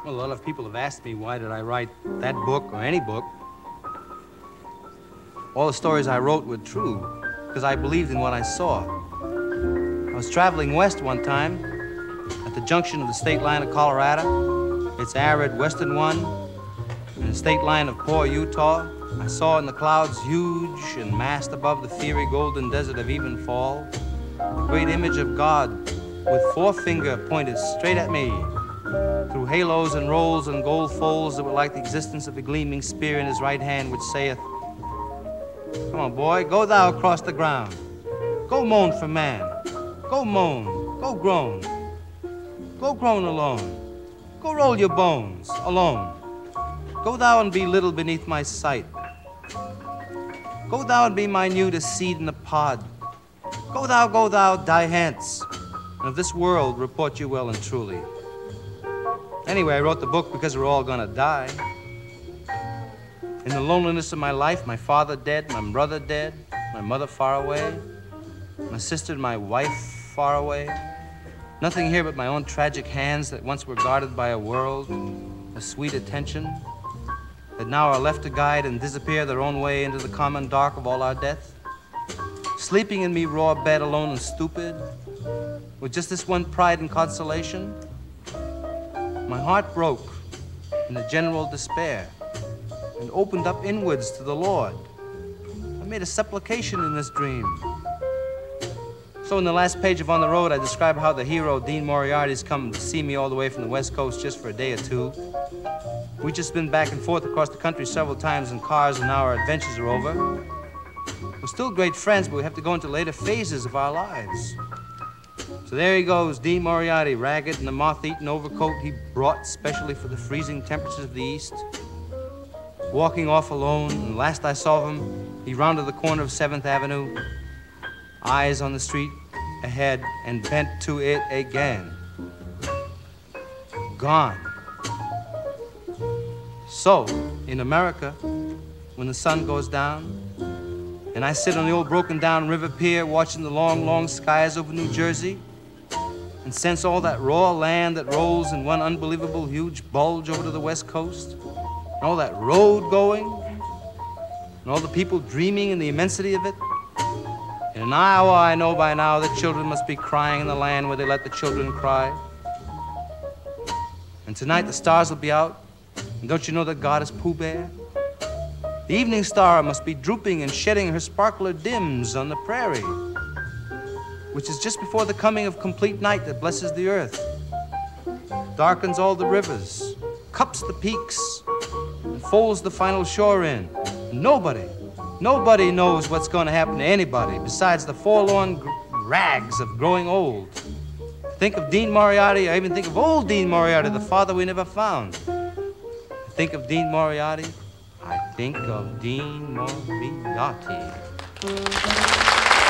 Well, a lot of people have asked me why did I write that book or any book. All the stories I wrote were true because I believed in what I saw. I was traveling west one time at the junction of the state line of Colorado, its arid western one, and the state line of poor Utah. I saw in the clouds, huge and massed above the fiery golden desert of Evenfall, the great image of God with forefinger pointed straight at me through halos and rolls and gold folds that were like the existence of a gleaming spear in his right hand, which saith, "Come on, boy, go thou across the ground. Go moan for man. Go moan. Go groan. Go groan alone. Go roll your bones alone. Go thou and be little beneath my sight. Go thou and be minute as seed in the pod. Go thou, die hence. And of this world report you well and truly." Anyway, I wrote the book because we're all gonna die. In the loneliness of my life, my father dead, my brother dead, my mother far away, my sister and my wife far away. Nothing here but my own tragic hands that once were guarded by a world of sweet attention, that now are left to guide and disappear their own way into the common dark of all our death. Sleeping in me raw bed alone and stupid, with just this one pride and consolation. My heart broke in a general despair and opened up inwards to the Lord. I made a supplication in this dream. So in the last page of On the Road, I describe how the hero, Dean Moriarty's come to see me all the way from the West Coast just for a day or two. We've just been back and forth across the country several times in cars, and now our adventures are over. We're still great friends, but we have to go into later phases of our lives. So there he goes, Dean Moriarty, ragged in the moth-eaten overcoat he brought specially for the freezing temperatures of the East, walking off alone, and last I saw him, he rounded the corner of 7th Avenue, eyes on the street ahead, and bent to it again. Gone. So, in America, when the sun goes down, and I sit on the old broken-down river pier watching the long, long skies over New Jersey, and sense all that raw land that rolls in one unbelievable huge bulge over to the West Coast, and all that road going, and all the people dreaming in the immensity of it. In Iowa, I know by now that children must be crying in the land where they let the children cry. And tonight the stars will be out, and don't you know that God is Pooh Bear? The evening star must be drooping and shedding her sparkler dims on the prairie, which is just before the coming of complete night that blesses the earth, darkens all the rivers, cups the peaks, and folds the final shore in. Nobody knows what's going to happen to anybody besides the forlorn rags of growing old. Think of Dean Moriarty, I even think of old Dean Moriarty, the father we never found. Think of Dean Moriarty, I think of Dean Moriarty.